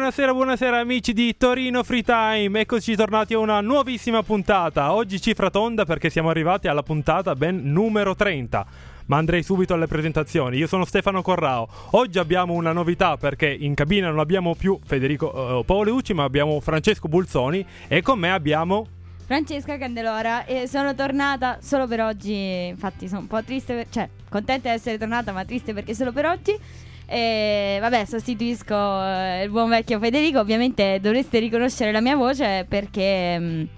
buonasera amici di Torino Free Time. Eccoci tornati a una nuovissima puntata. Oggi cifra tonda perché siamo arrivati alla puntata ben numero 30. Ma andrei subito alle presentazioni. Io sono Stefano Corrao. Oggi abbiamo una novità perché in cabina non abbiamo più Federico Paolucci, ma abbiamo Francesco Bulzoni e con me abbiamo Francesca Candelora. E sono tornata solo per oggi. Infatti sono un po' triste, contenta di essere tornata, ma triste perché solo per oggi. E vabbè, sostituisco il buon vecchio Federico. Ovviamente dovreste riconoscere la mia voce perché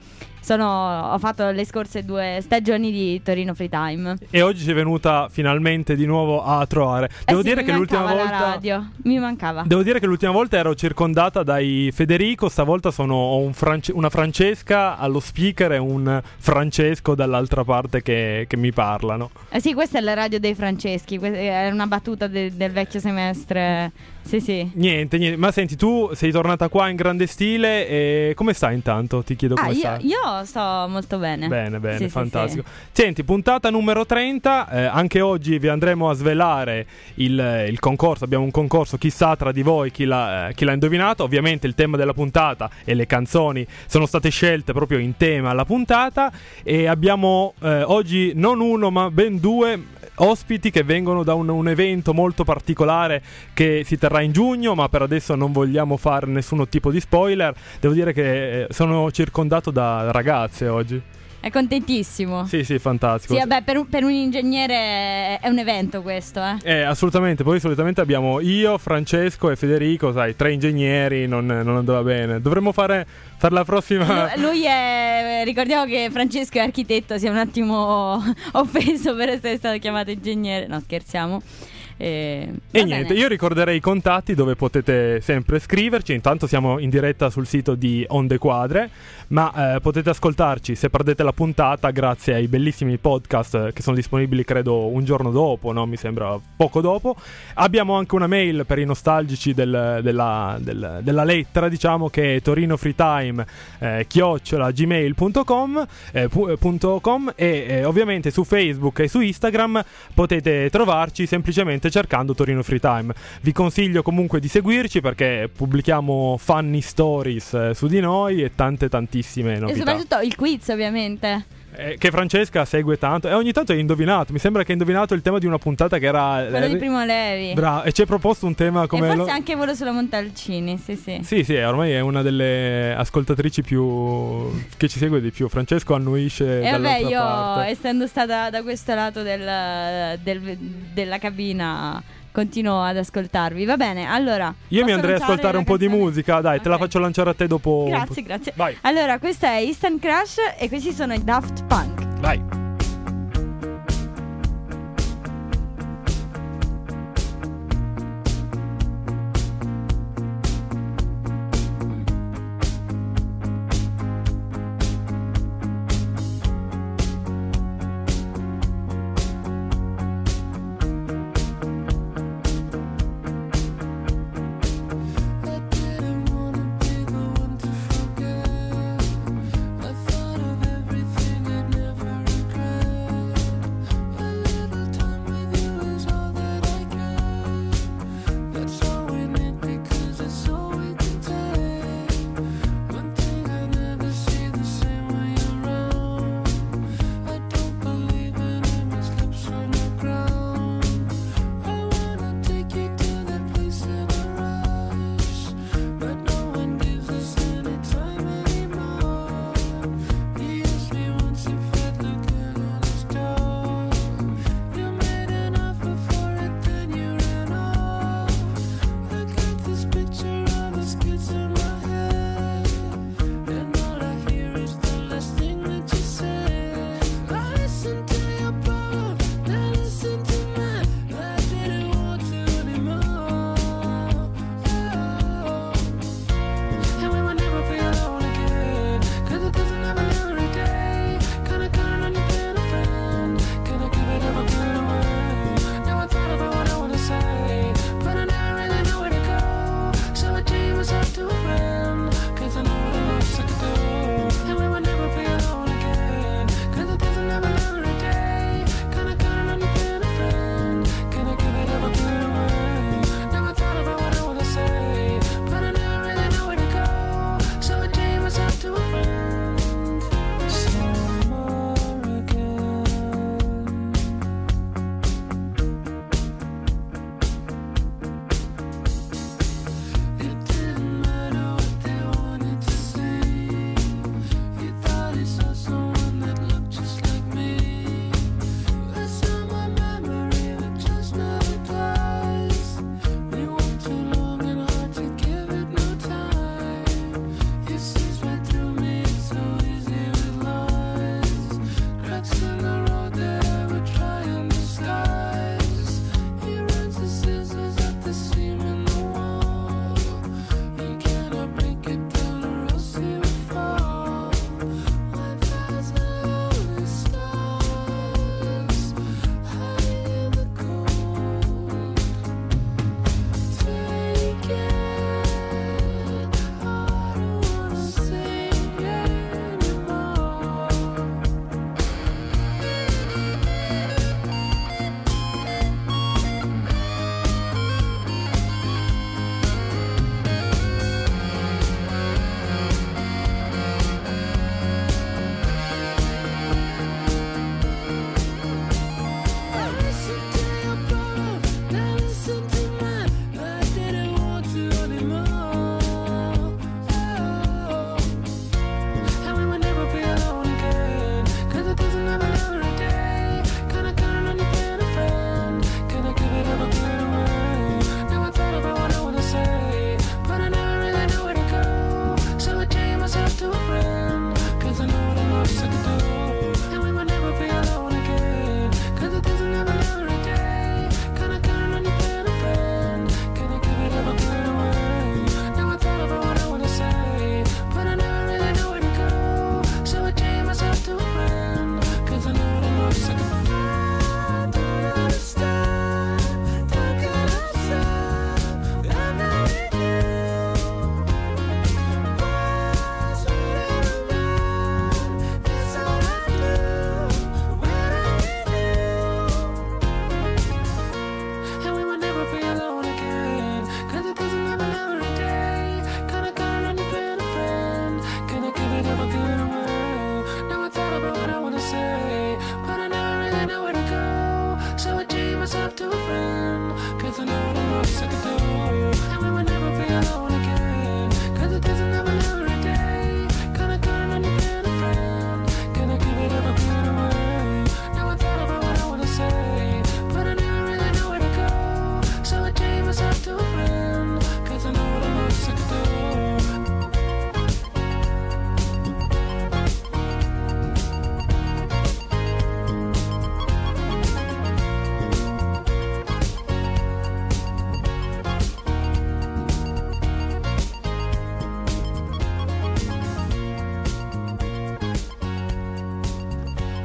ho fatto le scorse 2 stagioni di Torino Free Time e oggi sei venuta finalmente di nuovo a trovare. Devo dire che l'ultima volta la radio mi mancava. Devo dire che l'ultima volta ero circondata dai Federico, stavolta sono una Francesca allo speaker e un Francesco dall'altra parte che mi parlano. Sì, questa è la radio dei Franceschi, è una battuta del vecchio semestre. Sì. Niente, ma senti, tu sei tornata qua in grande stile e come stai intanto? Ti chiedo come stai. Io sto molto bene. Bene, sì, fantastico. Sì. Senti, puntata numero 30, anche oggi vi andremo a svelare il concorso. Abbiamo un concorso, chissà tra di voi chi l'ha indovinato. Ovviamente il tema della puntata e le canzoni sono state scelte proprio in tema alla puntata e abbiamo oggi non uno ma ben 2 ospiti che vengono da un evento molto particolare che si terrà in giugno, ma per adesso non vogliamo fare nessun tipo di spoiler. Devo dire che sono circondato da ragazze oggi. È contentissimo. Sì, fantastico. Sì, vabbè, per un ingegnere è un evento questo, assolutamente. Poi solitamente abbiamo io, Francesco e Federico, sai, 3 ingegneri, non andava bene. Dovremmo fare per la prossima. Lui è. Ricordiamo che Francesco è architetto, si è un attimo offeso per essere stato chiamato ingegnere. No, scherziamo. E niente, io ricorderei i contatti dove potete sempre scriverci. Intanto siamo in diretta sul sito di Onde Quadre, ma potete ascoltarci se perdete la puntata grazie ai bellissimi podcast che sono disponibili credo un giorno dopo, no? Mi sembra poco dopo. Abbiamo anche una mail per i nostalgici della lettera, diciamo, che è torinofreetime@gmail.com e ovviamente su Facebook e su Instagram potete trovarci semplicemente cercando Torino Free Time. Vi consiglio comunque di seguirci perché pubblichiamo funny stories su di noi e tantissime novità. E soprattutto il quiz, ovviamente. Che Francesca segue tanto e ogni tanto hai indovinato. Mi sembra che hai indovinato il tema di una puntata che era quello di Primo Levi. Bravo, e ci hai proposto un tema come e forse anche Volo sulla Montalcini. Sì, ormai è una delle ascoltatrici più che ci segue di più. Francesco annuisce e vabbè, io parte. Essendo stata da questo lato della cabina continuo ad ascoltarvi. Va bene, allora io mi andrei ad ascoltare un po' di musica. Dai, okay. Te la faccio lanciare a te dopo. Grazie. Vai. Allora, questa è Instant Crush e questi sono i Daft Punk. Vai. Everything I'd never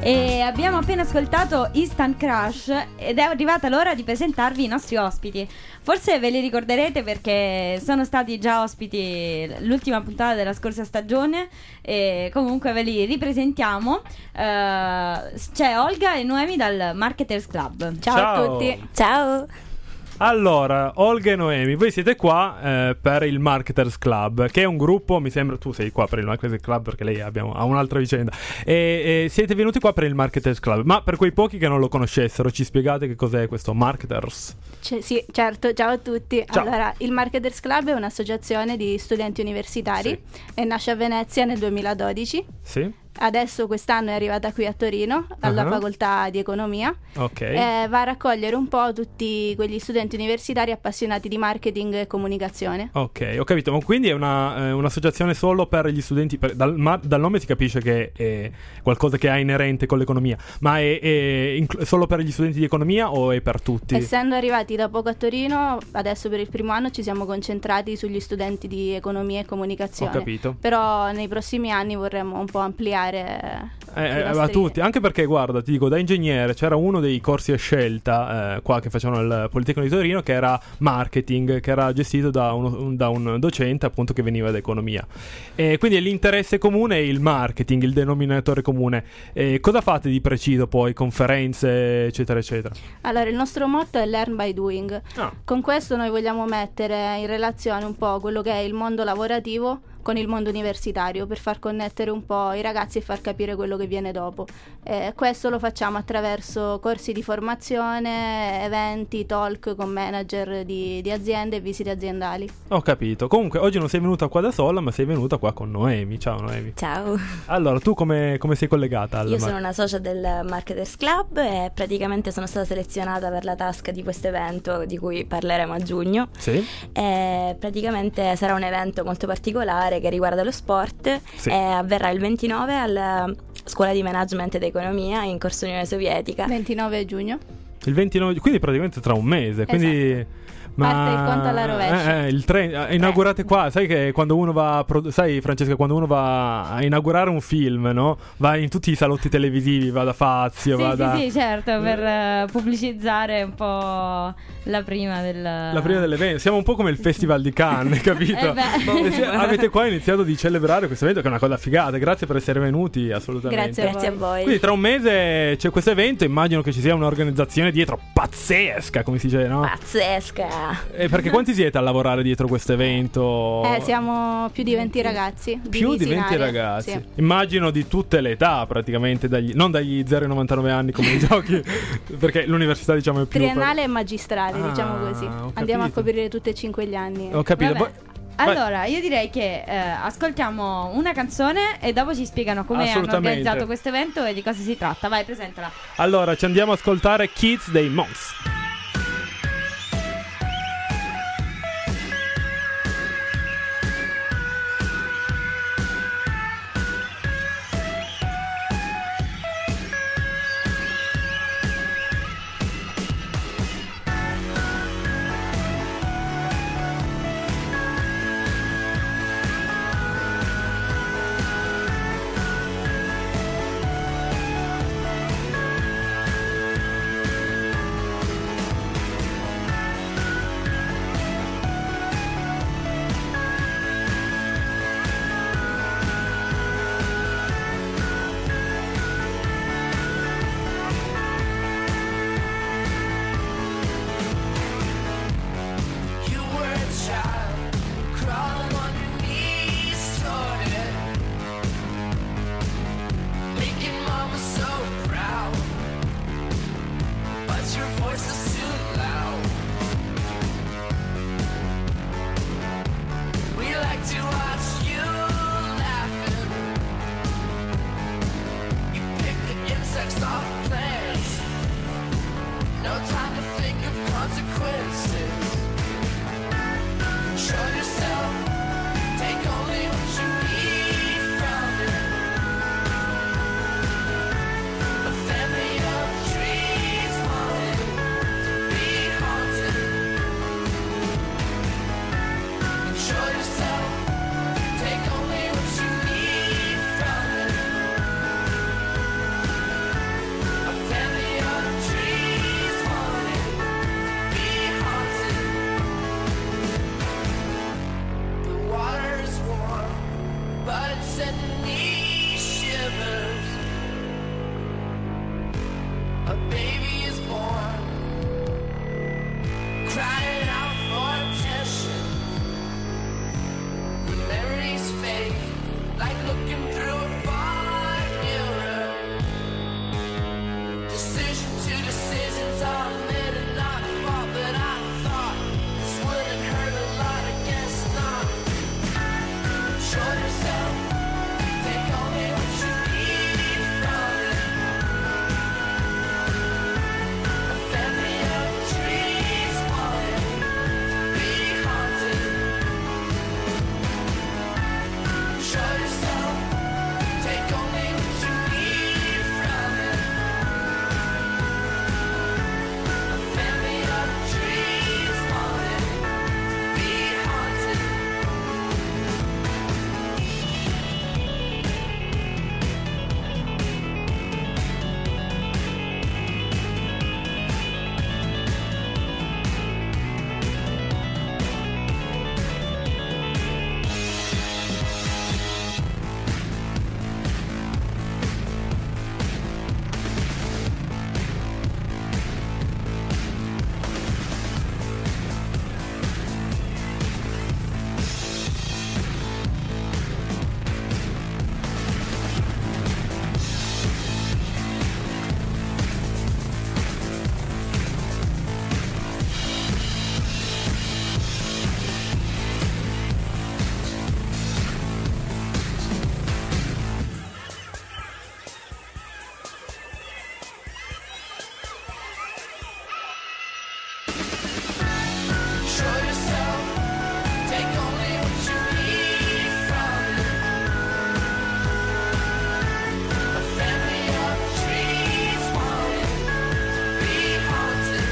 E abbiamo appena ascoltato Instant Crush ed è arrivata l'ora di presentarvi i nostri ospiti. Forse ve li ricorderete perché sono stati già ospiti l'ultima puntata della scorsa stagione e comunque ve li ripresentiamo. C'è Olga e Noemi dal Marketers Club. Ciao a tutti. Ciao. Allora, Olga e Noemi, voi siete qua per il Marketers Club, che è un gruppo, mi sembra, tu sei qua per il Marketers Club perché lei ha un'altra vicenda, e siete venuti qua per il Marketers Club, ma per quei pochi che non lo conoscessero, ci spiegate che cos'è questo Marketers? Sì, certo, ciao a tutti. Ciao. Allora, il Marketers Club è un'associazione di studenti universitari, Sì. E nasce a Venezia nel 2012. Sì? Adesso quest'anno è arrivata qui a Torino alla Uh-huh. facoltà di economia. Ok. Va a raccogliere un po' tutti quegli studenti universitari appassionati di marketing e comunicazione. Ok, ho capito, ma quindi è un'associazione solo per gli studenti, dal nome si capisce che è qualcosa che ha inerente con l'economia, ma è solo per gli studenti di economia o è per tutti? Essendo arrivati da poco a Torino, adesso per il primo anno ci siamo concentrati sugli studenti di economia e comunicazione. Ho capito. Però nei prossimi anni vorremmo un po' ampliare A tutti, anche perché guarda, ti dico, da ingegnere c'era uno dei corsi a scelta qua che facevano al Politecnico di Torino, che era marketing, che era gestito da un docente appunto che veniva da economia, e quindi l'interesse comune è il marketing, il denominatore comune. Cosa fate di preciso poi? Conferenze eccetera eccetera? Allora, il nostro motto è Learn by Doing. Ah. Con questo noi vogliamo mettere in relazione un po' quello che è il mondo lavorativo con il mondo universitario, per far connettere un po' i ragazzi e far capire quello che viene dopo. Questo lo facciamo attraverso corsi di formazione, eventi, talk con manager di aziende e visite aziendali. Ho capito. Comunque oggi non sei venuta qua da sola, ma sei venuta qua con Noemi. Ciao Noemi. Ciao, Allora, tu come sei collegata al io sono una socia del Marketers Club e praticamente sono stata selezionata per la task di questo evento di cui parleremo a giugno. Sì? E praticamente sarà un evento molto particolare che riguarda lo sport. Sì. E avverrà il 29 alla Scuola di Management ed Economia in Corso Unione Sovietica. 29 giugno. Il 29, quindi praticamente tra un mese, quindi... Esatto. Parte il conto alla rovescia. Il inaugurate qua, sai che quando uno va sai Francesca, quando uno va a inaugurare un film, no? Va in tutti i salotti televisivi, va da Fazio, Sì, certo, per pubblicizzare un po' la prima dell'evento. Siamo un po' come il Festival di Cannes, capito? Avete qua iniziato di celebrare questo evento, che è una cosa figata. Grazie per essere venuti, assolutamente. Grazie a voi. Quindi tra un mese c'è questo evento, immagino che ci sia un'organizzazione dietro pazzesca, come si dice, no? Pazzesca. Perché quanti siete a lavorare dietro questo evento? Siamo più di 20 ragazzi. Più di divisi in 20 aree. ragazzi. Sì. Immagino di tutte le età, praticamente, non dagli 0 ai 99 anni come i giochi, perché l'università diciamo è più... Triennale e magistrale, diciamo così. ho Andiamo a capito. coprire tutti e 5 gli anni. Ho capito. Vabbè. Vai. Allora, io direi che ascoltiamo una canzone e dopo ci spiegano come hanno Assolutamente. organizzato questo evento e di cosa si tratta. Vai, presentala. Allora, ci andiamo ad ascoltare Kids dei Monks. like looking through a fog mirror. Decision to decisions are made and not fought, but I thought this wouldn't hurt a lot, I guess not. Show yourself, take only what you need from it. A family of trees wanted to be haunted. Show yourself, take only what you need from it. A family of trees wanted to be haunted. Show yourself, take only what you need from it. A family of trees wanted to be haunted.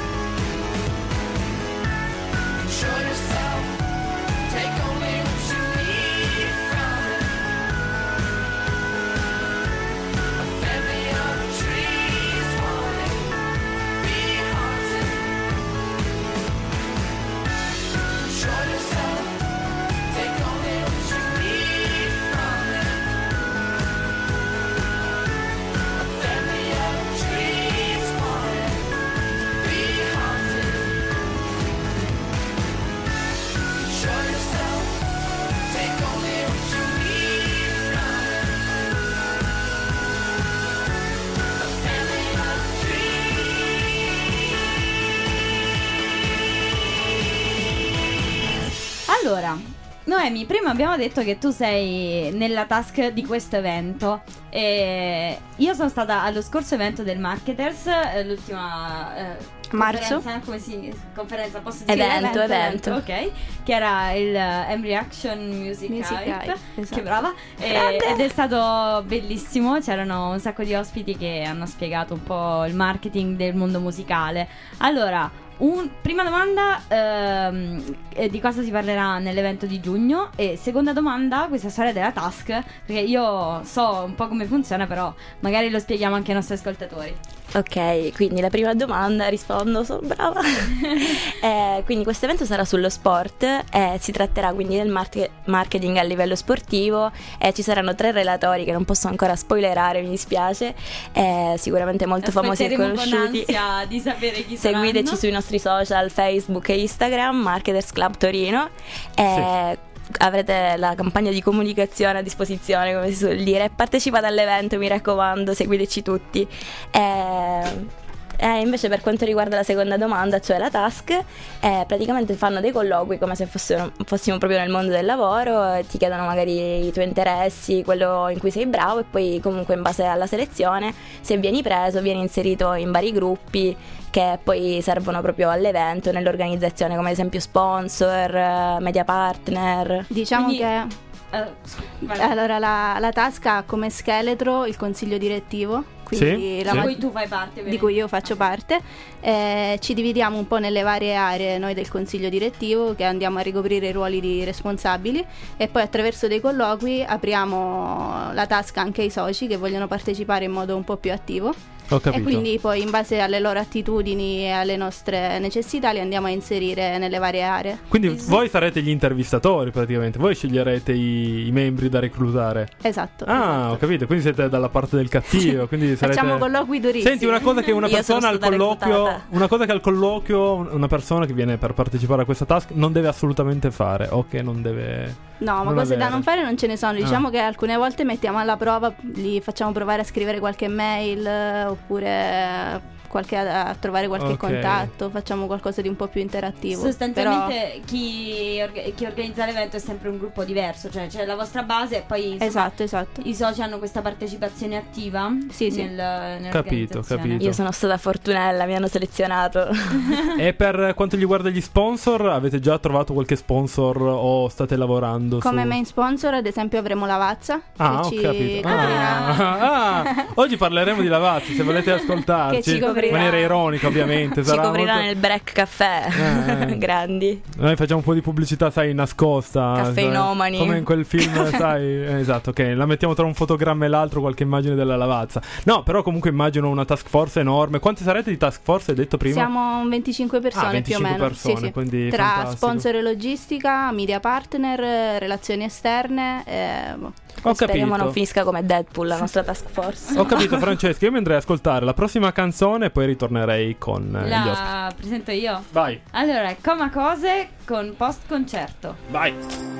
Show yourself, take only what you need from it. A family of trees wanted to be haunted. Show yourself, take only what you need from it. A family of trees wanted to be haunted. Show yourself, take only what you need from it. A family of Allora, Noemi, prima abbiamo detto che tu sei nella task di questo evento. E io sono stata allo scorso evento del Marketers, l'ultima Marzo. conferenza, posso dire Evento. ok, che era il M-Reaction Music Hype. esatto. Che brava. Ed è stato bellissimo. C'erano un sacco di ospiti che hanno spiegato un po' il marketing del mondo musicale. Allora, prima domanda, di cosa si parlerà nell'evento di giugno? E seconda domanda, questa storia della task, perché io so un po' come funziona, però magari lo spieghiamo anche ai nostri ascoltatori. Ok, quindi la prima domanda rispondo, sono brava. Quindi questo evento sarà sullo sport, si tratterà quindi del marketing a livello sportivo, ci saranno 3 relatori che non posso ancora spoilerare, mi dispiace, sicuramente molto famosi e conosciuti. Con ansia di sapere chi saranno. Seguiteci sui nostri social, Facebook e Instagram, Marketers Club Torino. Avrete la campagna di comunicazione a disposizione, come si suol dire. Partecipate all'evento, mi raccomando, seguiteci tutti. Invece per quanto riguarda la seconda domanda, cioè la task, praticamente fanno dei colloqui come se fossimo proprio nel mondo del lavoro, ti chiedono magari i tuoi interessi, quello in cui sei bravo, e poi comunque in base alla selezione, se vieni preso, vieni inserito in vari gruppi che poi servono proprio all'evento, nell'organizzazione, come ad esempio sponsor, media partner. Diciamo Quindi, che allora la task ha come scheletro il consiglio direttivo, quindi di cui tu fai parte, di cui io faccio parte. Ci dividiamo un po' nelle varie aree noi del consiglio direttivo, che andiamo a ricoprire i ruoli di responsabili, e poi attraverso dei colloqui apriamo la task anche ai soci che vogliono partecipare in modo un po' più attivo. Ho capito. E quindi poi in base alle loro attitudini e alle nostre necessità li andiamo a inserire nelle varie aree. Quindi voi sarete gli intervistatori praticamente, voi sceglierete i membri da reclutare. Esatto. Ah, ho capito, quindi siete dalla parte del cattivo, quindi sarete... Facciamo colloqui durissimi. Senti, una cosa che una Io persona sono al stata colloquio, reclutata. una cosa che al colloquio una persona che viene per partecipare a questa task non deve assolutamente fare, o che non deve... No, ma Non è cose da vero. non fare non ce ne sono. Diciamo Ah. che alcune volte mettiamo alla prova, li facciamo provare a scrivere qualche mail oppure a trovare qualche Ok. contatto, facciamo qualcosa di un po' più interattivo. Sostanzialmente chi organizza l'evento è sempre un gruppo diverso, cioè c'è la vostra base e poi insomma, Esatto. i soci hanno questa partecipazione attiva Sì. nell'organizzazione. Capito. Io sono stata fortunella, mi hanno selezionato. E per quanto riguarda gli sponsor, avete già trovato qualche sponsor o state lavorando Come su... main sponsor, ad esempio, avremo Lavazza Ah, che ho ci capito. coprirà. Oggi parleremo di Lavazzi, se volete ascoltarci. Che ci coprirà. In maniera ironica, ovviamente. Ci sarà coprirà molto- nel break caffè. Grandi. Noi facciamo un po' di pubblicità, sai, nascosta. Caffeinomani. Come in quel film, sai. Esatto, ok. La mettiamo tra un fotogramma e l'altro, qualche immagine della Lavazza. No, però comunque immagino una task force enorme. Quante sarete di task force, hai detto prima? Siamo 25 persone 25 più o meno. persone, quindi Tra fantastico. sponsor e logistica, media partner, relazioni esterne. Ho Speriamo capito. non finisca come Deadpool, la nostra task force. Ho capito, Francesca. Io mi andrei ad ascoltare la prossima canzone e poi ritornerei con gli ospiti. La presento io. Vai, Allora, Coma Cose con post concerto. vai.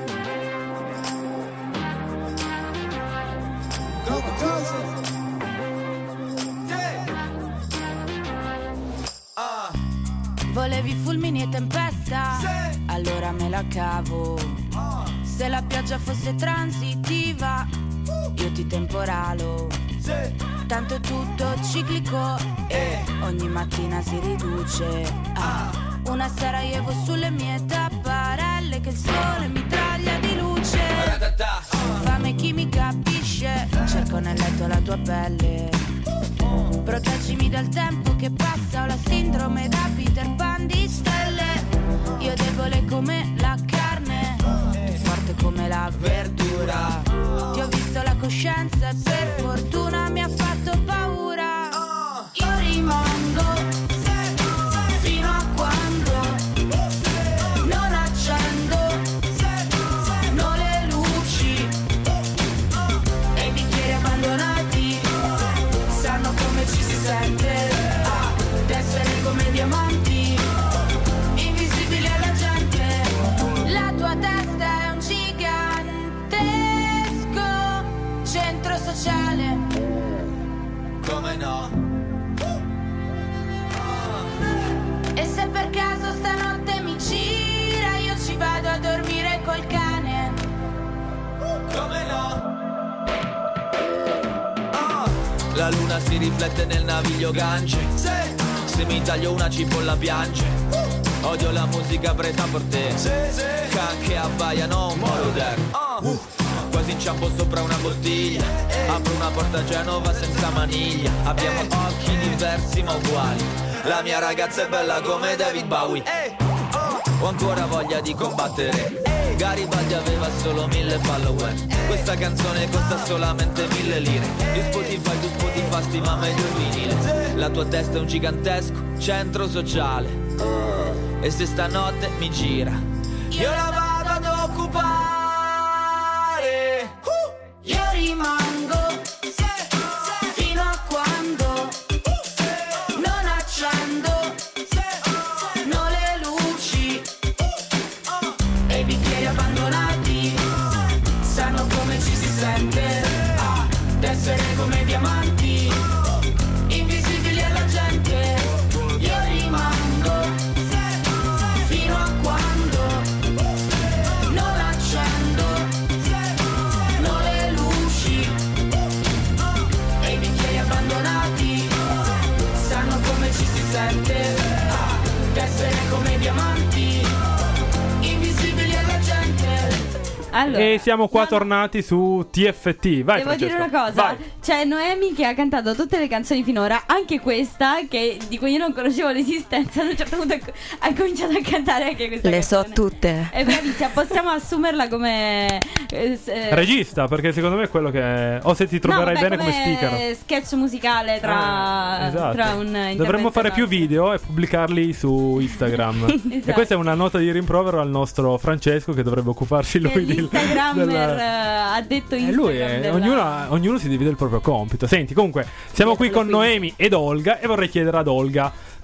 Volevi fulmini e tempesta? Allora me la cavo. Se la pioggia fosse transitiva, io ti temporalo. Tanto è tutto ciclico e ogni mattina si riduce. Una Sarajevo sulle mie tapparelle che il sole mi traglia di luce. Fame chi mi capisce, cerco nel letto la tua pelle. Proteggimi dal tempo che passa, ho la sindrome da Peter Pan di stelle. Io debole come la carne, tu forte come la verdura. Ti ho visto la coscienza e per fortuna mi ha fatto paura. Io rimango fino a quando non accendo le luci e i bicchieri abbandonati sanno come ci si sente d'essere come diamanti invisibili alla gente. La tua testa è un gigantesco centro sociale. Come no? E se per caso stanotte mi gira, io ci vado a dormire col cane. Come no? La luna si riflette nel naviglio Gange. Se mi taglio una cipolla piange. Odio la musica preta-porter. Can che abbaiano un moroder. Quasi inciampo sopra una bottiglia. Apro una porta a Genova senza maniglia. Abbiamo occhi diversi ma uguali. La mia ragazza è bella come David Bowie. Ho ancora voglia di combattere. Garibaldi aveva solo 1000 follower. Questa canzone costa solamente 1000 lire. Io Spotify, tu Spotify, stima meglio il vinile. La tua testa è un gigantesco centro sociale. E se stanotte mi gira, io la vado ad occupare. Io rimango fino a quando non accendo le luci e i bicchieri abbandonati sanno come ci si sente d'essere come diamanti invisibili alla gente. Io rimango fino a quando non accendo le luci e i bicchieri abbandonati sanno come ci si sente d'essere come diamanti invisibili alla gente. Allora, E siamo qua tornati su TFT. Vai, devo Francesco. dire una cosa, Vai. c'è Noemi che ha cantato tutte le canzoni finora, anche questa di cui io non conoscevo l'esistenza. Ad un certo punto ha cominciato a cantare anche questa Le so canzone. tutte. È bravissima, possiamo assumerla come Regista, perché secondo me è quello che... O se ti troverai no, bene come come speaker. sketch musicale tra, Esatto. tra un intervento Dovremmo fare e più l'altro. video e pubblicarli su Instagram. Esatto. E questa è una nota di rimprovero al nostro Francesco, che dovrebbe occuparsi Che lui di l'Instagrammer ha detto E Instagram lui ognuno si divide il proprio compito. Senti, comunque, siamo qui con Dietro le Noemi ed Olga e vorrei chiedere ad Olga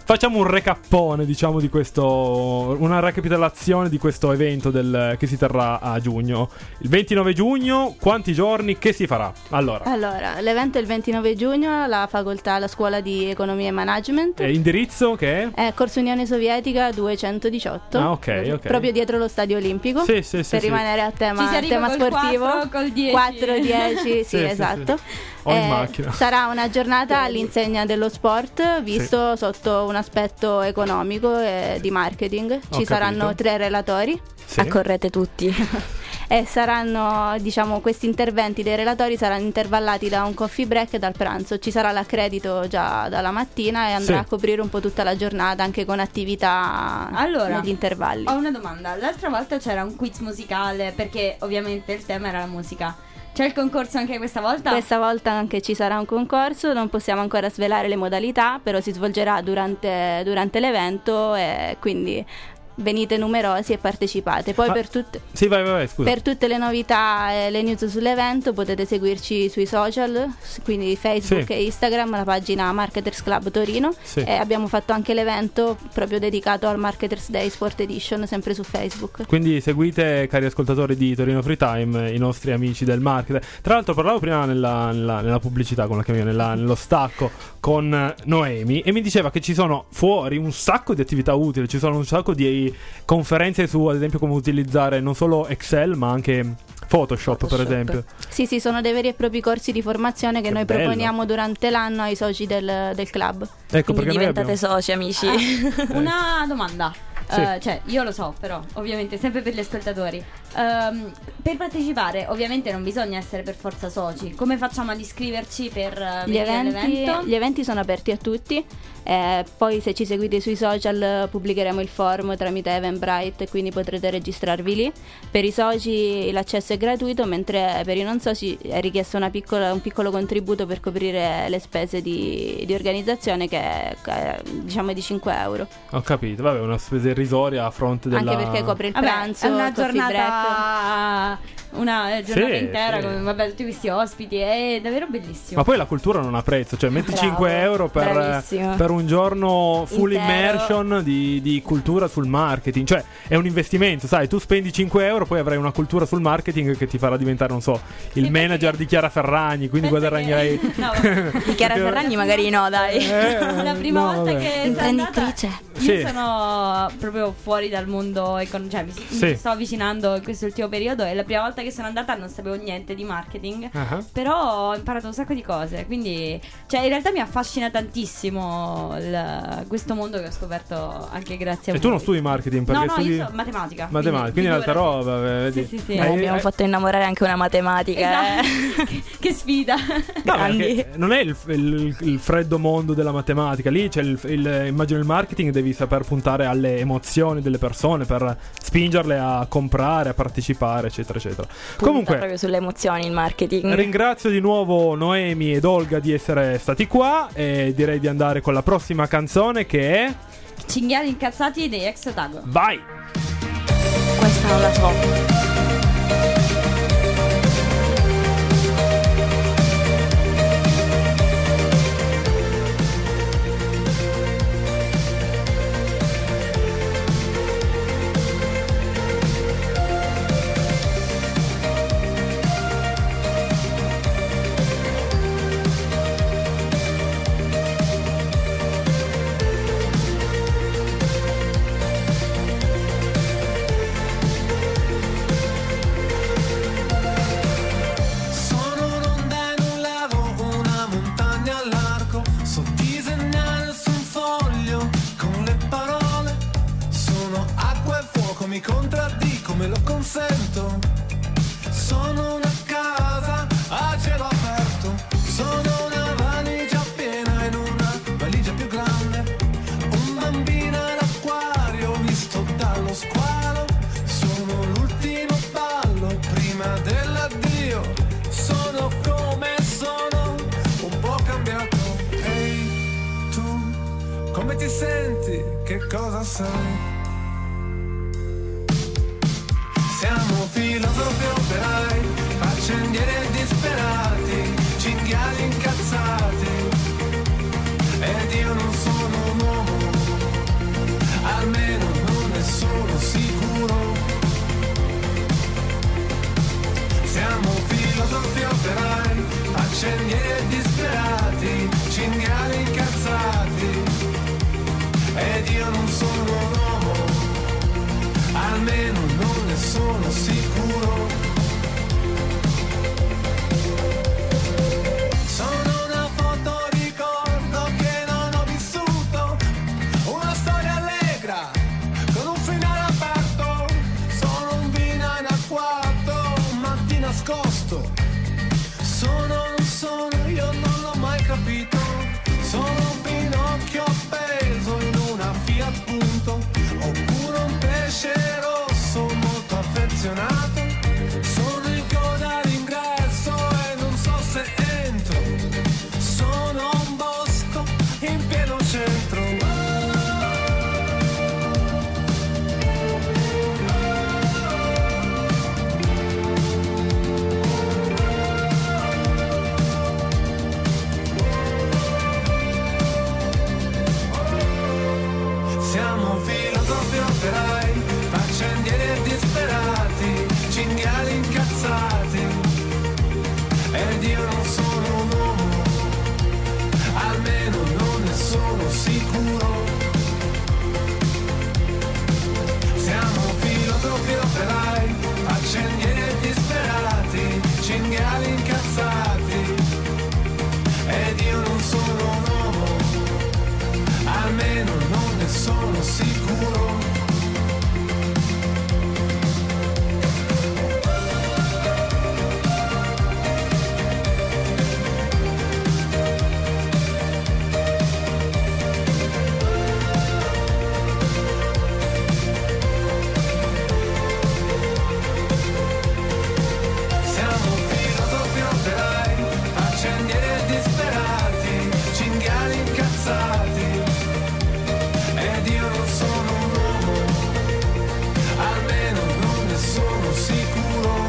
facciamo un recappone, diciamo, di questo, una ricapitolazione di questo evento che si terrà a giugno. Il 29 giugno, quanti giorni, che si farà? Allora, l'evento è il 29 giugno, la scuola di economia e management. Indirizzo che è? Corso Unione Sovietica 218. Ah, ok. Proprio dietro lo stadio olimpico. Sì, per rimanere a tema, Ci si arriva col sportivo. 4, col 10. 4, 10, sì, esatto. O in macchina. Sarà una giornata all'insegna dello sport, visto sotto un aspetto economico e di marketing. Ci saranno 3 relatori. Sì. Accorrete tutti. E saranno, diciamo, questi interventi dei relatori saranno intervallati da un coffee break e dal pranzo. Ci sarà l'accredito già dalla mattina e andrà a coprire un po' tutta la giornata, anche con attività negli intervalli. Ho una domanda. L'altra volta c'era un quiz musicale, perché ovviamente il tema era la musica. C'è il concorso anche questa volta? Questa volta anche ci sarà un concorso, non possiamo ancora svelare le modalità, però si svolgerà durante l'evento, e quindi venite numerosi e partecipate. Poi vai, scusa. Per tutte le novità e le news sull'evento potete seguirci sui social, quindi Facebook e Instagram, la pagina Marketers Club Torino. E abbiamo fatto anche l'evento proprio dedicato al Marketers Day Sport Edition, sempre su Facebook. Quindi seguite, cari ascoltatori di Torino Free Time, i nostri amici del marketing. Tra l'altro parlavo prima nella pubblicità, con la chiamata, nello stacco con Noemi, e mi diceva che ci sono fuori un sacco di attività utili, ci sono un sacco di conferenze su, ad esempio, come utilizzare non solo Excel ma anche Photoshop. Per esempio. Sì, sono dei veri e propri corsi di formazione che noi proponiamo durante l'anno ai soci del club. Ecco, quindi perché diventate soci, amici. Una domanda. Cioè, io lo so, però ovviamente sempre per gli ascoltatori. Per partecipare ovviamente non bisogna essere per forza soci. Come facciamo ad iscriverci per l'evento? Gli eventi sono aperti a tutti. Poi se ci seguite sui social pubblicheremo il forum tramite Eventbrite, e quindi potrete registrarvi lì. Per i soci l'accesso è gratuito, mentre per i non soci è richiesto un piccolo contributo per coprire le spese di organizzazione, che diciamo è di 5 euro. Ho capito, vabbè, una spesa irrisoria a fronte della... Anche perché copre il pranzo, è una il coffee giornata intera con tutti questi ospiti, è davvero bellissimo. Ma poi la cultura non ha prezzo, cioè metti 5 euro per un giorno full immersion di cultura sul marketing, cioè è un investimento, sai, tu spendi 5 euro, poi avrai una cultura sul marketing che ti farà diventare, non so, il manager di Chiara Ferragni, quindi guadagnerai di Chiara Ferragni magari no, dai. La prima volta che imprenditrice. Io sono proprio fuori dal mondo cioè mi sto avvicinando in quest'ultimo periodo, e la prima volta che sono andata non sapevo niente di marketing, però ho imparato un sacco di cose, quindi cioè in realtà mi affascina tantissimo questo mondo che ho scoperto anche grazie a voi. E tu non studi marketing? Perché io so matematica. Quindi l'altra roba, vedi? Sì. Abbiamo fatto innamorare anche una matematica. Esatto. Che sfida. Non è il freddo mondo della matematica, lì c'è immagino il marketing, devi saper puntare alle emozioni delle persone per spingerle a comprare, a partecipare, eccetera eccetera. Comunque proprio sulle emozioni il marketing. Ringrazio di nuovo Noemi ed Olga di essere stati qua, e direi di andare con la prossima canzone, che è Cinghiali incazzati dei Ex Otago. Vai! Questa non la so. Mi contraddico, me lo consento. Sono una casa a cielo aperto. Sono una valigia piena in una valigia più grande. Un bambino all'acquario visto dallo squalo. Sono l'ultimo ballo prima dell'addio. Sono come sono, un po' cambiato. Ehi, tu, come ti senti? Che cosa sai? Siamo filosofi operai, faccendieri e disperati, cinghiali incazzati. Ed io non sono un uomo faccendieri disperati, cinghiali incazzati, ed io non sono un uomo, almeno non ne sono sicuro. Sono una foto ricordo che non ho vissuto, una storia allegra con un finale aperto. Sono un vino in acquato, ma di nascosto. Non sono, io non l'ho mai capito. Sono un Pinocchio appeso in una Fiat Punto, oppure un pesce rosso molto affezionato. Sono in coda all'ingresso e non so se entro. Sono un bosco in pieno centro. Siamo filosofi operai, faccendieri disperati, cinghiali incazzati, ed io non sono un uomo, almeno non ne sono sicuro. Siamo filosofi operai, faccendieri disperati, cinghiali incazzati, ed io non sono un uomo, almeno non ne sono sicuro. Siamo filosofi operai, faccendieri disperati, cinghiali incazzati, ed io non sono un uomo, almeno non ne sono sicuro.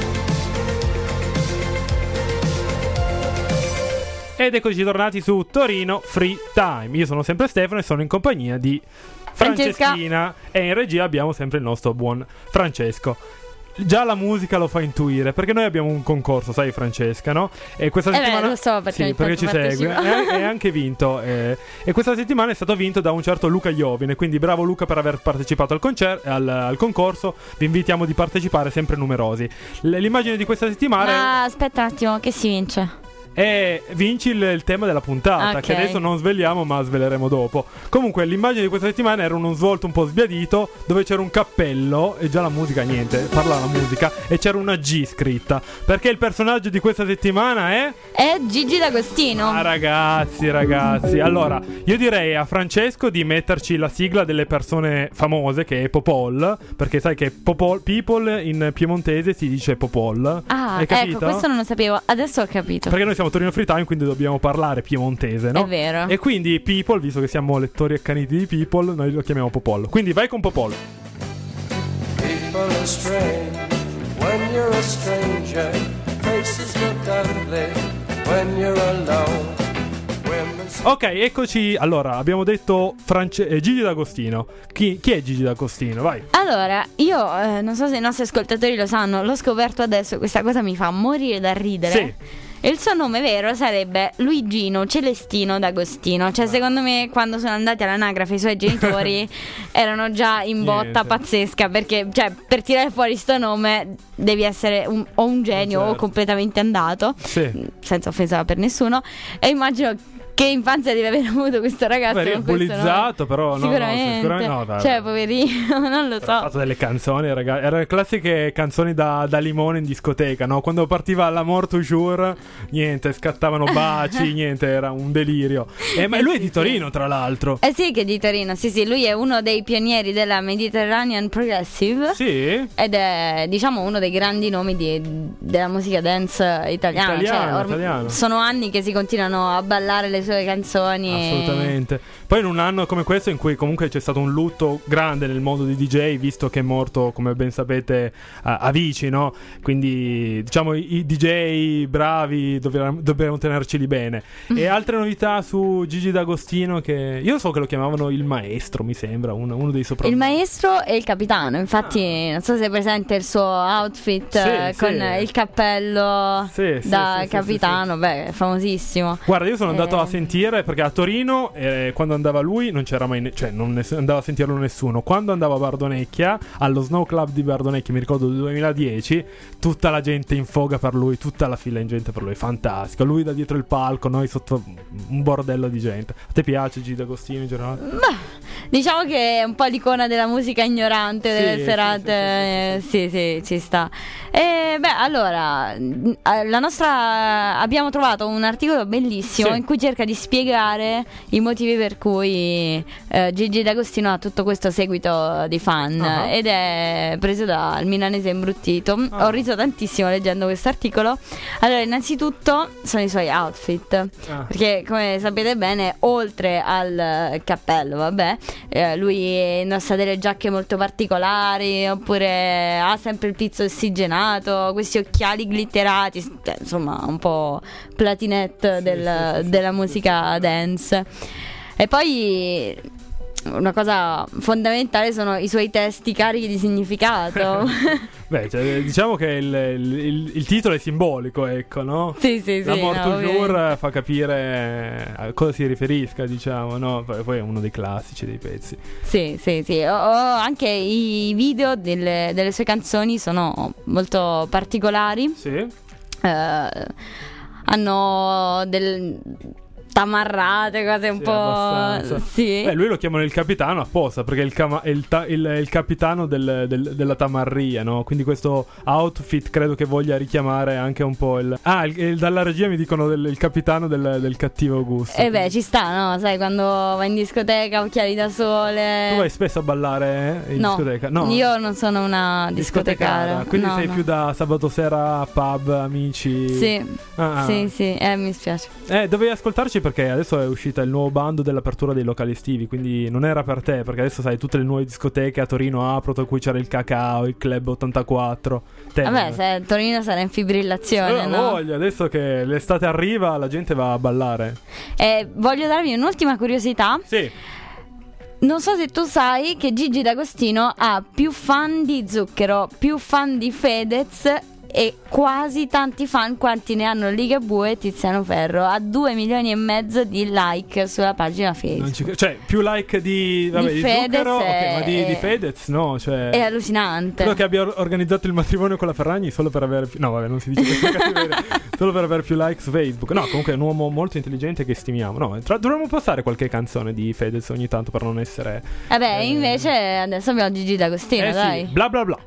Ed eccoci tornati su Torino Free Time. Io sono sempre Stefano e sono in compagnia di Franceschina. E in regia abbiamo sempre il nostro buon Francesco. Già la musica lo fa intuire, perché noi abbiamo un concorso, sai Francesca, no? E questa settimana lo so perché sì, perché ci segue e anche vinto e questa settimana è stato vinto da un certo Luca Iovine, quindi bravo Luca per aver partecipato al concorso. Vi invitiamo di partecipare, sempre numerosi. L'immagine di questa settimana Ma aspetta un attimo, che si vince? e vinci il tema della puntata, Ok. che adesso non sveliamo ma sveleremo dopo. Comunque l'immagine di questa settimana era uno svolto un po' sbiadito, dove c'era un cappello e già la musica niente, parla la musica, e c'era una G scritta, perché il personaggio di questa settimana è Gigi D'Agostino. ragazzi, allora io direi a Francesco di metterci la sigla delle persone famose, che è Popol, perché sai che people in piemontese si dice Popol. Ah, Hai capito? ecco, questo non lo sapevo. Adesso ho capito. Perché noi siamo Torino Free Time, quindi dobbiamo parlare piemontese, no? È vero. E quindi People, visto che siamo lettori accaniti di People, noi lo chiamiamo Popol. Quindi vai con Popol. People are strange when you're a stranger. Faces look ugly when you're alone. Women say Ok, eccoci. Allora, abbiamo detto Gigi D'Agostino. Chi è Gigi D'Agostino? Vai. Allora, io non so se i nostri ascoltatori lo sanno, l'ho scoperto adesso, questa cosa mi fa morire da ridere. Sì. E il suo nome vero sarebbe Luigino Celestino D'Agostino. Cioè, secondo me, quando sono andati all'anagrafe i suoi genitori erano già in botta Niente. pazzesca. Perché, cioè, per tirare fuori sto nome devi essere o un genio Certo. o completamente andato. Sì. Senza offesa per nessuno. E immagino che infanzia deve aver avuto questo ragazzo. Beh, con questo nome. bullizzato, però no, Sicuramente. no, dai. Cioè, poverino, non lo Ha so. fatto delle canzoni, ragazzi. Erano le classiche canzoni da limone in discoteca, no? Quando partiva l'Amour toujours, niente, scattavano baci, niente, era un delirio. Ma lui è di Torino, tra l'altro. Eh sì, che è di Torino, sì, lui è uno dei pionieri della Mediterranean Progressive. Sì? Ed è, diciamo, uno dei grandi nomi della musica dance italiana. Italiano. Sono anni che si continuano a ballare le sue canzoni. Assolutamente. Poi in un anno come questo, in cui comunque c'è stato un lutto grande nel mondo dei DJ, visto che è morto, come ben sapete, Avicii, no? Quindi diciamo i DJ bravi dobbiamo tenerceli bene. E altre novità su Gigi D'Agostino, che io so che lo chiamavano il maestro, mi sembra, uno dei sopravvissuti. Il maestro e il capitano, infatti non so se è presente il suo outfit con il cappello da capitano, beh, è famosissimo. Guarda, io sono andato a sentire, perché a Torino quando andava lui non c'era mai non andava a sentirlo nessuno. Quando andava a Bardonecchia, allo Snow Club di Bardonecchia, mi ricordo del 2010, tutta la gente in foga per lui, tutta la fila in gente per lui, fantastico. Lui da dietro il palco, noi sotto un bordello di gente. A te piace Gigi D'Agostino in generale? Diciamo che è un po' l'icona della musica ignorante delle serate. Sì, ci sta. Allora, abbiamo trovato un articolo bellissimo in cui cerca di spiegare i motivi per cui Gigi D'Agostino ha tutto questo seguito di fan, ed è preso dal milanese imbruttito. Ho riso tantissimo leggendo questo articolo. Allora, innanzitutto sono i suoi outfit, perché come sapete bene, oltre al cappello, lui indossa delle giacche molto particolari, oppure ha sempre il pizzo ossigenato, questi occhiali glitterati, insomma un po' platinette della musica dance. E poi una cosa fondamentale sono i suoi testi carichi di significato. Diciamo che il titolo è simbolico, ecco, no? Sì. La Mort toujours fa capire a cosa si riferisca, diciamo, no? Poi è uno dei classici dei pezzi. Sì. Anche i video delle sue canzoni sono molto particolari. Sì. Hanno tamarrate, cose un po'. Abbastanza. Sì. Lui lo chiamano il capitano apposta, perché è il capitano della tamarria, no? Quindi questo outfit credo che voglia richiamare anche un po' dalla regia mi dicono il capitano del cattivo gusto. Ci sta, no? Sai, quando vai in discoteca, occhiali da sole. Tu vai spesso a ballare in discoteca? No, io non sono una discotecara. Quindi sei più da sabato sera, pub, amici. Sì. Mi spiace. Dovevi ascoltarci, perché adesso è uscita il nuovo bando dell'apertura dei locali estivi, quindi non era per te, perché adesso sai, tutte le nuove discoteche a Torino aprono, tra cui c'era il Cacao, il Club 84. Vabbè, se a Torino sarà in fibrillazione, no? Voglia, adesso che l'estate arriva la gente va a ballare. Voglio darvi un'ultima curiosità. Sì. Non so se tu sai che Gigi D'Agostino ha più fan di Zucchero, più fan di Fedez e quasi tanti fan quanti ne hanno Ligabue e Tiziano Ferro. Ha 2,5 milioni di like sulla pagina Facebook. Cioè, più like di Fedez, Zucchero, ma di Fedez no, cioè è allucinante. Credo che abbia organizzato il matrimonio con la Ferragni solo per avere non si dice queste cattiverie, solo per avere più like su Facebook. No, comunque è un uomo molto intelligente che stimiamo. No, dovremmo passare qualche canzone di Fedez ogni tanto per non essere invece adesso abbiamo Gigi D'Agostino, dai. Sì, bla bla bla.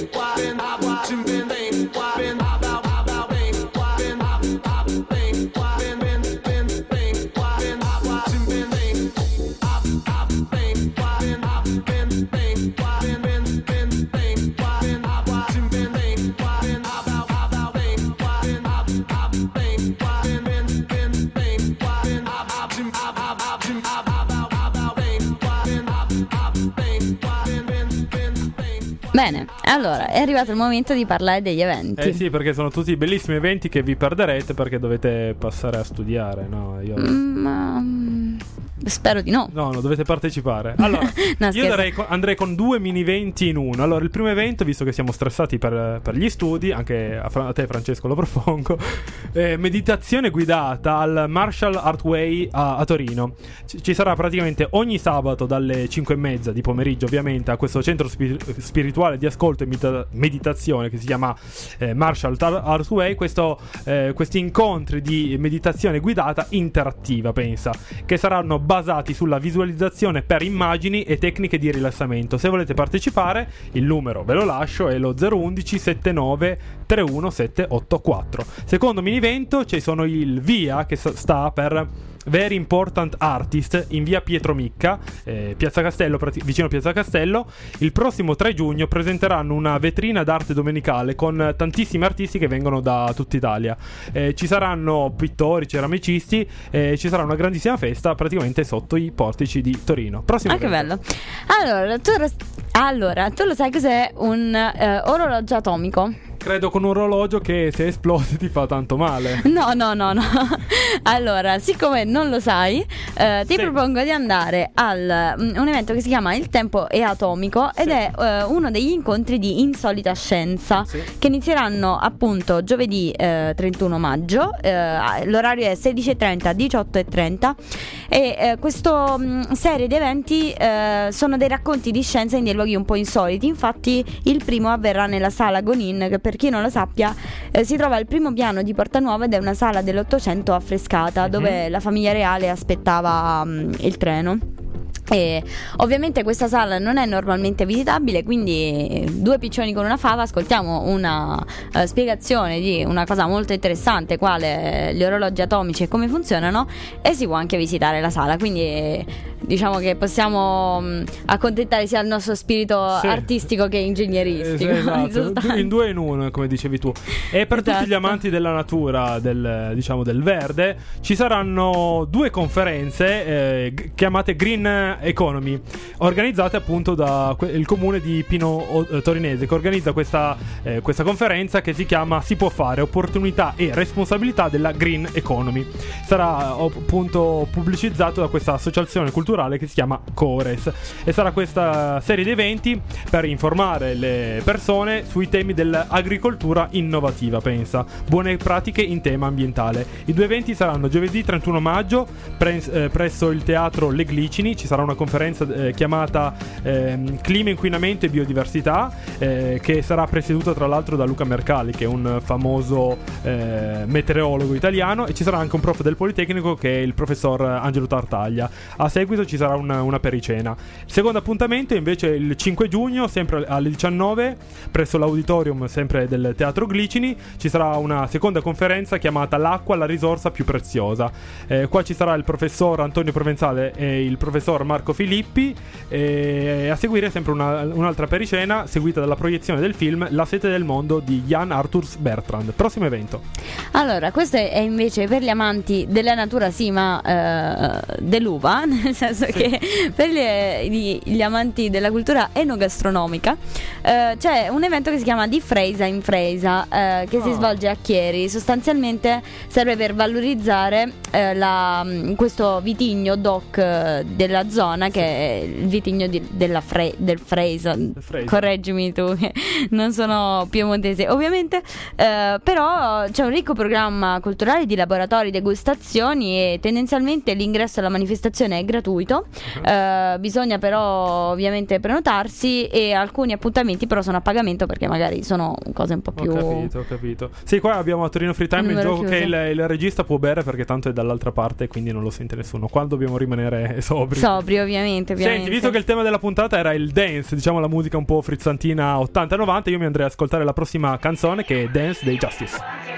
Bene, allora è arrivato il momento di parlare degli eventi. Sì, perché sono tutti bellissimi eventi che vi perderete perché dovete passare a studiare, no? Spero di no. No, dovete partecipare. Allora, No, io scherzo. andrei con 2 mini eventi in uno. Allora, il primo evento, visto che siamo stressati per gli studi, anche a te Francesco lo propongo, meditazione guidata al Marshall Art Way a Torino. Ci sarà praticamente ogni sabato dalle 5:30 di pomeriggio, ovviamente, a questo centro spirituale di ascolto e meditazione che si chiama Marshall Art Way, questi incontri di meditazione guidata interattiva, pensa, che saranno basati sulla visualizzazione per immagini e tecniche di rilassamento. Se volete partecipare, il numero ve lo lascio, è lo 011 79 31 784. Secondo mini evento ci sono il VIA, che sta per Very Important Artist, in via Pietro Micca, Piazza Castello, vicino Piazza Castello. Il prossimo 3 giugno presenteranno una vetrina d'arte domenicale con tantissimi artisti che vengono da tutta Italia. Ci saranno pittori, ceramicisti, ci sarà una grandissima festa praticamente sotto i portici di Torino. Prossimo Che evento. bello. Allora, tu lo sai cos'è un orologio atomico? Credo con un orologio che se esplode ti fa tanto male. No. Allora, siccome non lo sai, ti Sì. propongo di andare a un evento che si chiama Il Tempo è Atomico ed è uno degli incontri di Insolita Scienza, Sì. che inizieranno appunto giovedì 31 maggio. L'orario è 16:30 18:30 e questa serie di eventi sono dei racconti di scienza in dei luoghi un po' insoliti. Infatti il primo avverrà nella sala Gonin, che per chi non lo sappia si trova al primo piano di Porta Nuova ed è una sala dell'Ottocento affrescata dove la famiglia reale aspettava il treno. E ovviamente questa sala non è normalmente visitabile, quindi due piccioni con una fava, ascoltiamo una spiegazione di una cosa molto interessante, quale gli orologi atomici e come funzionano, e si può anche visitare la sala, quindi diciamo che possiamo accontentare sia il nostro spirito artistico che ingegneristico. Esatto, in 2 in 1, come dicevi tu. E per tutti gli amanti della natura, del verde, ci saranno 2 conferenze chiamate Green Economy, organizzate appunto da il comune di Pino Torinese, che organizza questa conferenza che si chiama Si può fare, opportunità e responsabilità della Green Economy. Sarà appunto pubblicizzato da questa associazione culturale che si chiama Cores, e sarà questa serie di eventi per informare le persone sui temi dell'agricoltura innovativa, pensa, buone pratiche in tema ambientale. I 2 eventi saranno giovedì 31 maggio presso il teatro Le Glicini. Ci sarà una conferenza chiamata Clima, inquinamento e biodiversità, che sarà presieduta tra l'altro da Luca Mercalli, che è un famoso meteorologo italiano, e ci sarà anche un prof del Politecnico che è il professor Angelo Tartaglia. A seguito ci sarà una pericena. Il secondo appuntamento invece è il 5 giugno, sempre alle 19, presso l'auditorium sempre del teatro Glicini. Ci sarà una seconda conferenza chiamata L'acqua, la risorsa più preziosa. Qua ci sarà il professor Antonio Provenzale e il professor Marco Filippi, e a seguire sempre un'altra pericena seguita dalla proiezione del film La sete del mondo di Jan Arthurs Bertrand. Prossimo evento. Allora, questo è invece per gli amanti della natura, sì, ma dell'uva, nel senso che per gli amanti della cultura enogastronomica c'è un evento che si chiama Di Freisa in Freisa, che si svolge a Chieri. Sostanzialmente serve per valorizzare questo vitigno DOC della zona, che è il vitigno del Freisa. Correggimi tu, che non sono piemontese ovviamente, però c'è un ricco programma culturale di laboratori, degustazioni, e tendenzialmente l'ingresso alla manifestazione è gratuito. gratuito. Bisogna però ovviamente prenotarsi, e alcuni appuntamenti però sono a pagamento perché magari sono cose un po' più... Ho capito. Sì, qua abbiamo a Torino Free Time il Numero gioco chiuso. che il regista può bere perché tanto è dall'altra parte, quindi non lo sente nessuno. Qua dobbiamo rimanere sobri. Sobri, ovviamente. Senti, visto che il tema della puntata era il dance, diciamo la musica un po' frizzantina 80-90, io mi andrei ad ascoltare la prossima canzone, che è Dance dei Justice.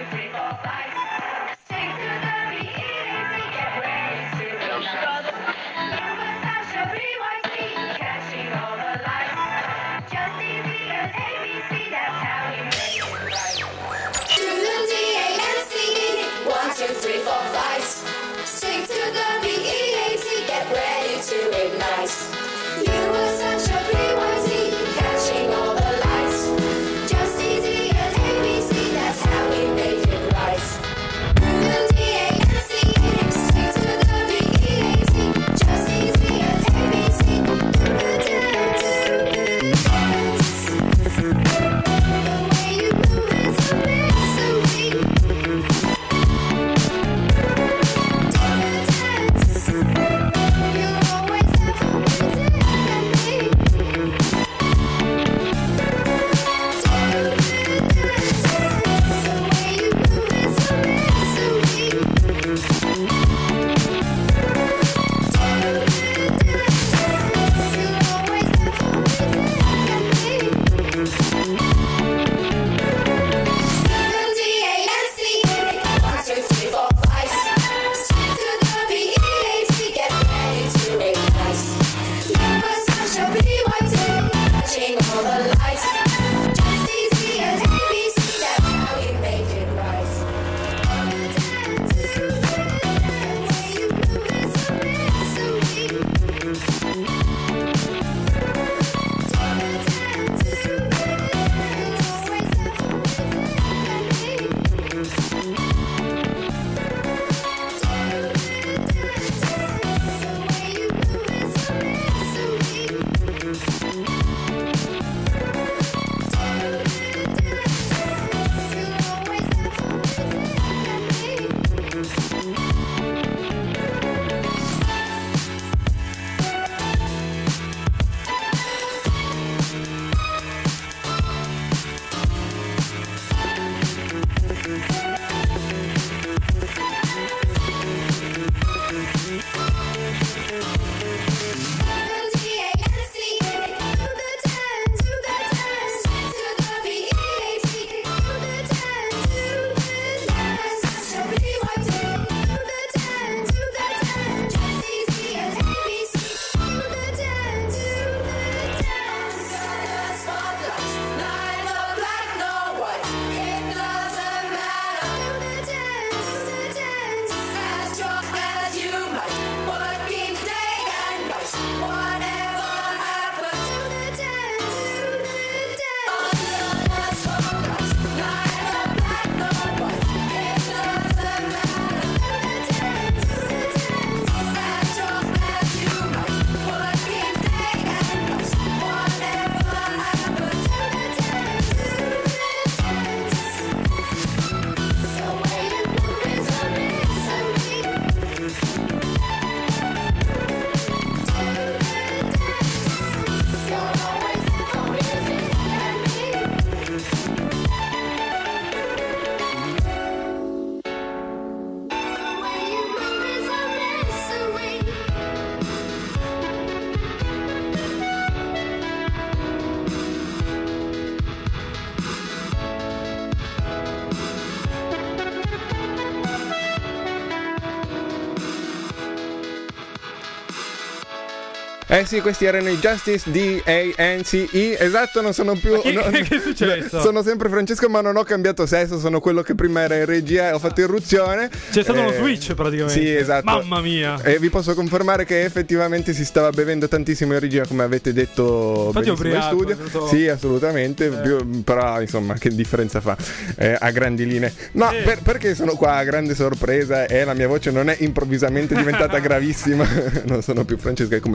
Eh sì, questi erano i Justice D-A-N-C-E. Esatto, non sono più... Che è successo? Sono sempre Francesco, ma non ho cambiato sesso. Sono quello che prima era in regia e ho fatto irruzione. C'è stato uno switch praticamente. Sì, esatto. Mamma mia. E vi posso confermare che effettivamente si stava bevendo tantissimo in regia, come avete detto benissimo in studio. Sì, assolutamente. Però insomma, che differenza fa a grandi linee? No, perché sono qua a grande sorpresa e la mia voce non è improvvisamente diventata gravissima. Non sono più Francesco e come ho detto non ho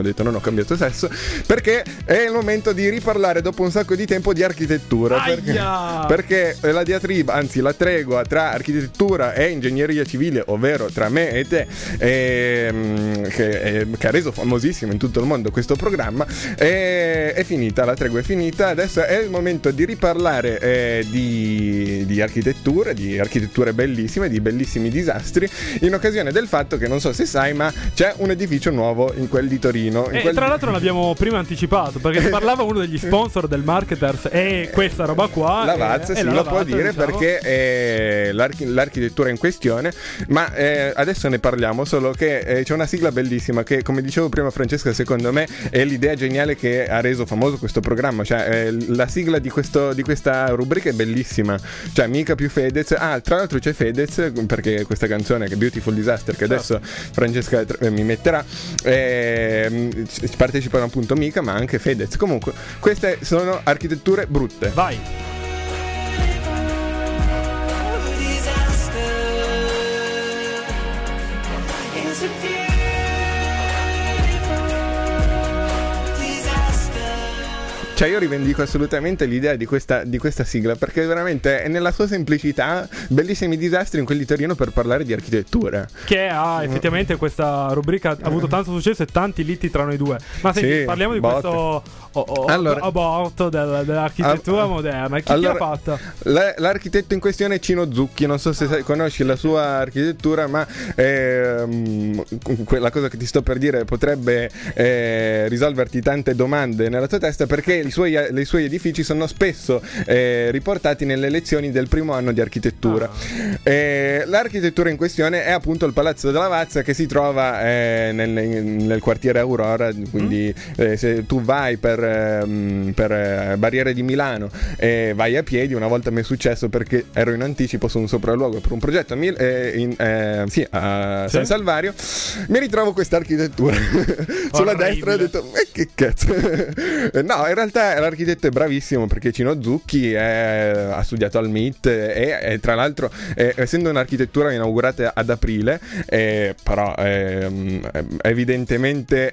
cambiato sesso, perché è il momento di riparlare dopo un sacco di tempo di architettura, perché la diatriba, anzi la tregua tra architettura e ingegneria civile, ovvero tra me e te, che ha reso famosissimo in tutto il mondo questo programma, è finita, la tregua è finita. Adesso è il momento di riparlare di architetture bellissime, di bellissimi disastri, in occasione del fatto che, non so se sai, ma c'è un edificio nuovo in quel di Torino. Tra l'altro l'abbiamo prima anticipato, perché ne parlava uno degli sponsor del Marketers, e questa roba qua Lavazza, sì, lo può dire, diciamo, perché l'architettura in questione, ma adesso ne parliamo, solo che c'è una sigla bellissima che, come dicevo prima Francesca, secondo me è l'idea geniale che ha reso famoso questo programma. Cioè la sigla di questa rubrica è bellissima, cioè mica più Fedez. Tra l'altro c'è Fedez, perché questa canzone, che è Beautiful Disaster, che adesso Francesca mi metterà, partecipano appunto mica, ma anche Fedez. Comunque queste sono architetture brutte. Vai. Cioè io rivendico assolutamente l'idea di questa sigla, perché veramente è nella sua semplicità bellissimi disastri in quelli di Torino per parlare di architettura. Che ha effettivamente questa rubrica ha avuto tanto successo e tanti liti tra noi due. Ma senti, parliamo di questo aborto dell'architettura moderna. Chi l'ha fatta? L'architetto in questione è Cino Zucchi. Non so se conosci la sua architettura, ma quella cosa che ti sto per dire potrebbe risolverti tante domande nella tua testa, perché i suoi edifici sono spesso riportati nelle lezioni del primo anno di architettura. L'architettura in questione è appunto il Palazzo della Lavazza, che si trova nel quartiere Aurora. Quindi se tu vai per Barriere di Milano e vai a piedi, una volta mi è successo perché ero in anticipo su un sopralluogo per un progetto a San Salvario, mi ritrovo questa architettura sulla destra, ho detto che cazzo. No, in realtà l'architetto è bravissimo, perché Cino Zucchi ha studiato al MIT e tra l'altro essendo un'architettura inaugurata ad aprile, però evidentemente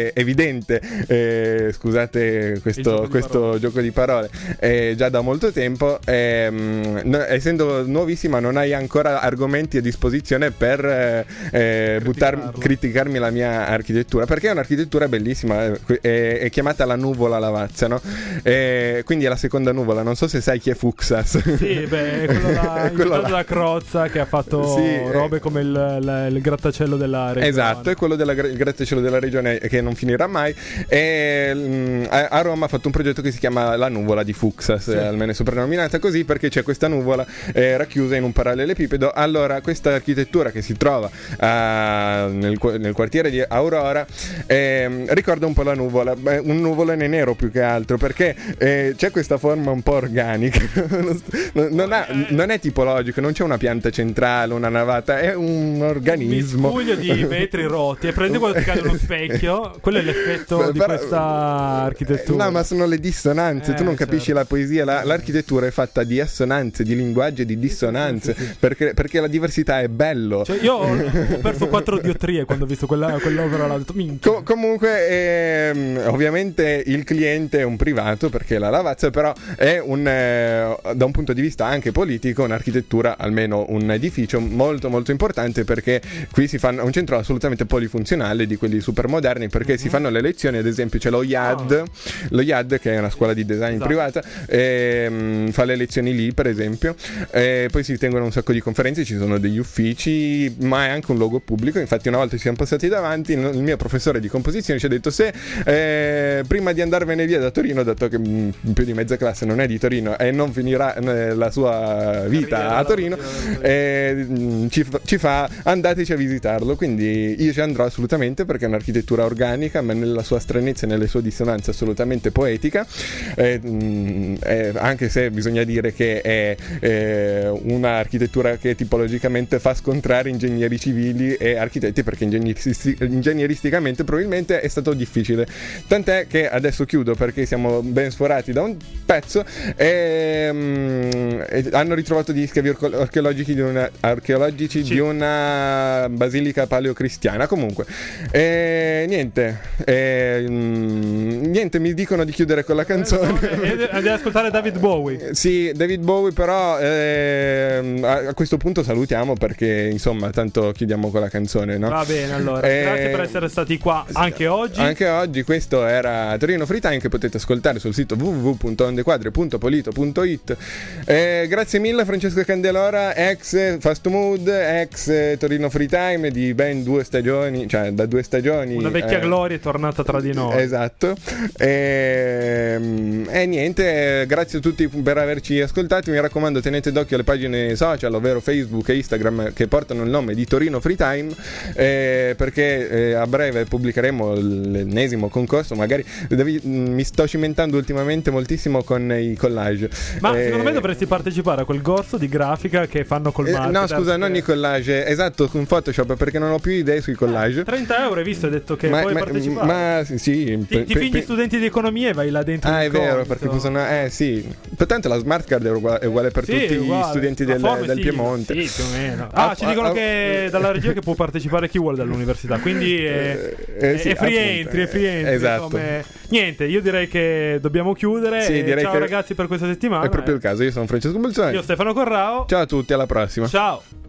scusate questo gioco di parole, già da molto tempo, essendo nuovissima non hai ancora argomenti a disposizione per criticarmi la mia architettura, perché è un'architettura bellissima, è chiamata la nuvola Lavazza, no? Quindi è la seconda nuvola. Non so se sai chi è Fuxas. Sì, quello da Crozza, che ha fatto robe come il grattacielo della regione. Esatto, è quello il grattacielo della regione, che non finirà mai. A Roma ha fatto un progetto che si chiama la nuvola di Fuxas, almeno è soprannominata così perché c'è questa nuvola racchiusa in un parallelepipedo. Allora questa architettura, che si trova nel quartiere di Aurora, ricorda un po' la nuvola, un nuvolone nero più che altro, perché c'è questa forma un po' organica. Non è tipologico, non c'è una pianta centrale, una navata, è un organismo, un miscuglio di vetri rotti, e prende quello che cade uno specchio. Quello è l'effetto di questa architettura. No, ma sono le dissonanze, tu non capisci la poesia. L'architettura è fatta di assonanze, di linguaggio e di dissonanze, sì. Perché la diversità è bello. Cioè, io ho perso 4 diottrie quando ho visto quell'opera là. Ho detto, minchia. Comunque ovviamente il cliente è un privato, perché la Lavazza però è da un punto di vista anche politico un'architettura, almeno un edificio molto molto importante, perché qui si fanno un centro assolutamente polifunzionale, di quelli super moderni, perché si fanno le lezioni. Ad esempio c'è lo IAD, che è una scuola di design privata, fa le lezioni lì, per esempio, poi si tengono un sacco di conferenze, ci sono degli uffici, ma è anche un luogo pubblico. Infatti una volta ci siamo passati davanti, il mio professore di composizione ci ha detto: se prima di andarvene via da Torino, dato che più di mezza classe non è di Torino e non finirà la sua vita a Torino, ci fa andateci a visitarlo. Quindi io ci andrò assolutamente, perché è un'architettura organica, ma nella sua stranezza e nelle sue dissonanze assolutamente poetica, anche se bisogna dire che è un'architettura che tipologicamente fa scontrare ingegneri civili e architetti, perché ingegneristicamente probabilmente è stato difficile. Tant'è che adesso chiudo, perché che siamo ben sforati da un pezzo, e hanno ritrovato gli scavi archeologici di una basilica paleocristiana. Comunque, niente, mi dicono di chiudere con la canzone. Di ascoltare David Bowie. Sì, David Bowie, però a questo punto salutiamo, perché insomma tanto chiudiamo con la canzone, no? Va bene, allora grazie per essere stati qua anche oggi. Anche oggi questo era Torino Free Time, che potete ascoltare sul sito www.ondequadre.polito.it. Grazie mille Francesco Candelora, ex Fast Mood, ex Torino Free Time di ben 2 stagioni, cioè da 2 stagioni. Una vecchia gloria è tornata tra di noi. Esatto. E niente, grazie a tutti per averci ascoltati. Mi raccomando, tenete d'occhio le pagine social, ovvero Facebook e Instagram, che portano il nome di Torino Free Time, perché a breve pubblicheremo l'ennesimo concorso. Magari mi sto cimentando ultimamente moltissimo con i collage. Ma secondo me dovresti partecipare a quel corso di grafica che fanno col marketer. No, scusa, non i collage, esatto, con Photoshop, perché non ho più idee sui collage. 30 euro, hai visto, hai detto che puoi partecipare. Ma sì, ti fingi studenti di economia e vai là dentro. È vero, perché possono. Sì. Tanto la smart card è uguale per tutti gli studenti del Piemonte. Sì, più o meno. Ci dicono che dalla regia che può partecipare chi vuole dall'università. Quindi è free entry. Esatto. Niente, io direi che dobbiamo chiudere. Ciao ragazzi per questa settimana. È proprio il caso. Io sono Francesco Bolzoni. Io Stefano Corrao. Ciao a tutti, alla prossima. Ciao.